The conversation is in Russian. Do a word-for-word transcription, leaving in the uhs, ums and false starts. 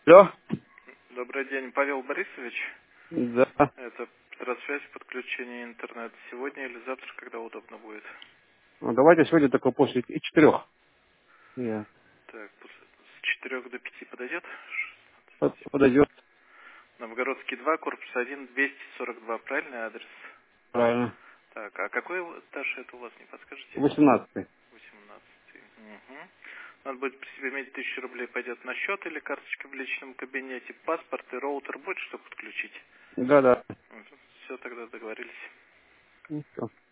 Алло? Добрый день, Павел Борисович. Да. Это Петросвязь, подключение интернета. Сегодня или завтра, когда удобно будет? Ну, давайте сегодня только после и четырех. Я. Так, пос- с четырех до пяти подойдет? Под- Подойдет. Новгородский два, корпус один, двести сорок два, правильный адрес? Правильно. Так, а какой этаж это у вас, не подскажете? Восемнадцатый. Восемнадцатый. Угу. Надо будет при себе иметь тысячу рублей, пойдет на счет или карточка в личном кабинете, паспорт и роутер будет, что подключить? Да, да. Все, тогда договорились. Ну, всё.